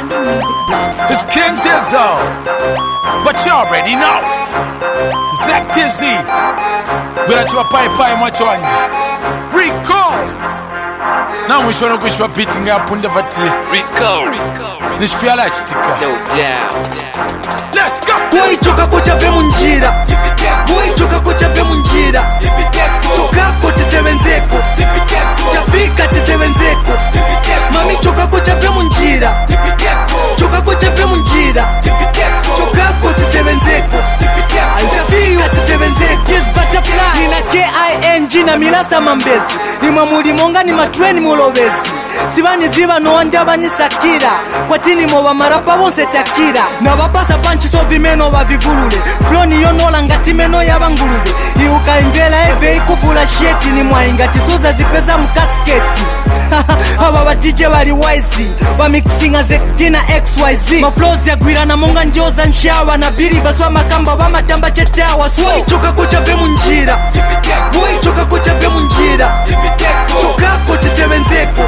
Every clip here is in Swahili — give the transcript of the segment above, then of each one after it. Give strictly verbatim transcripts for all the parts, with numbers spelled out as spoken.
It's King Dizzo, but you already know. Zach Dizzy, bila tuwa pai pai mwachwanji Rico. Na mwisho na kushwa beating ya punde vati Rico, nishpiala chitika. No doubt. Let's go. Boy choka kocha be munjira, boy choka kocha be munjira. Choka kocha sevenzeko, tafika tisevenzeko. Mami choka kocha be munjira, choka kocha be munjira. Choka kocha sevenzeko, tafika tisevenzeko. This butterfly nina K I N G na milasa mambezi. Ni mamuli monga ni matreni mulobezi. Sibani ziba no wanda bani sakira. Kwa tini mo wa marapa wonse takira. Na wapasa panchi so vimeno wa vivulule. Floni yonola ngati meno ya bangulube. Iuka imvela eve ikuvula sheti. Ni mwainga tisuza zipeza mkasketi. Hawa wa D J wali wise wa mixinga zektina X Y Z. Ma flows ya gwira na monga njoza nshawa. Na biri vaswa makamba wa matamba chetawa. Woi choka kocha be munjira, woi choka kocha be munjira. Choka kocha sevenzeko,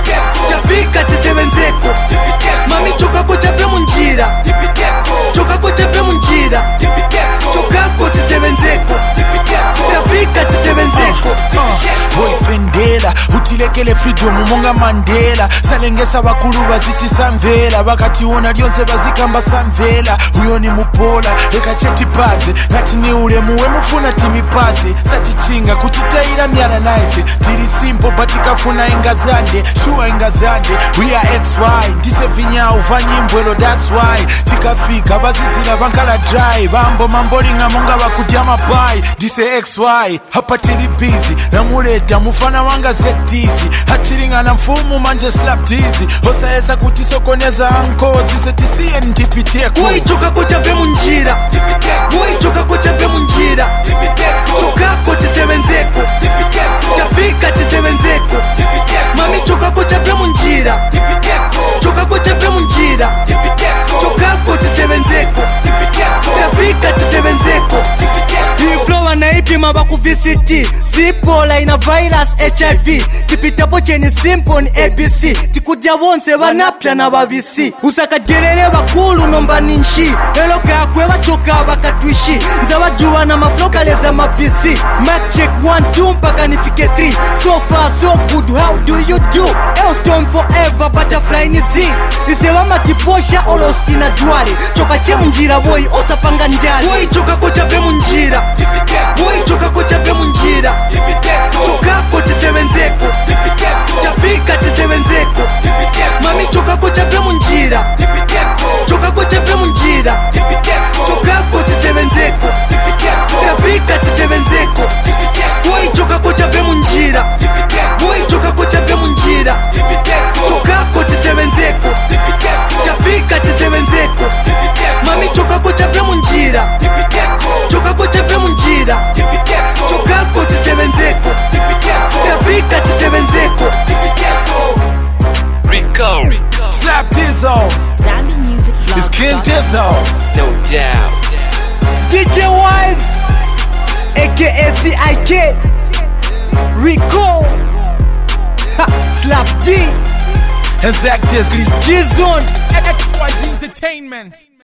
tafika tisevenzeko. Mami choka kocha be munjira, choka kocha be munjira. Choka kocha sevenzeko, tafika tisevenzeko. Boy Fendela, utilekele freedom munga Mandela. Salengesa bakulu baziti samvela. Wakati wona lyonse bazikamba samvela. Huyo ni mupola, leka cheti paze. Ngati ni ule muwe mufuna timi paze. Sati chinga, kutitaira miara nice. Tiri simple, batika funa ingazande. Shua ingazande, we are X Y. Ndise vinya ufanyi mbwelo, that's why. Tika fika, bazizila bankala dry. Bambo mambolinga munga bakujama pai. Ndise X Y, hapa tiri busy. Namuleta mufana wanga zektizi. Hachiringa na mfumu manje slap tizi. Hosa esa kutisokoneza ankozi. Setisiye ntipiteko. Woi choka kocha be munjira, woi choka kocha be munjira. Choka kocha sevenzeko, tafika tisevenzeko. Mami choka kocha be munjira, choka kocha be munjira. Choka kocha sevenzeko, tafika tisevenzeko. Hii flow wanaipima baku V C T. Zipola ina virus H I V. Kipitapo cheni simple ni A B C. Tikudia wonse wanapya na wabisi. Usakagerere wakulu nomba ninshi. Elo kakwe wachoka wakatwishi. Nza wajua na mafloka leza mapisi. Mac check one two mpaka nifike three. So far so good, how do you do? Elstorm forever, butterfly ni Z. Isewa matiposha olosti na duari. Choka che munjira boy osa panga ndali. Boy choka kocha be munjira, boy choka kocha be munjira. Choka kocha sevenzeko, tafika tisevenzeko. Mami choka kocha be munjira, choka kocha be munjira. Choka kocha sevenzeko, tafika tisevenzeko. Boy choka kocha be munjira, boy choka kocha be munjira. Choka kocha sevenzeko, tafika tisevenzeko. Mami choka kocha be munjira, choka kocha be munjira. Choka kocha sevenzeko, tafika tisevenzeko. Rico, Slap Dizzo, it's King Dizzo. no doubt. D J Wise, aka C I K, Rico, ha, Slap D, And Zach Dizzy, G-Zone. X Y Z Entertainment.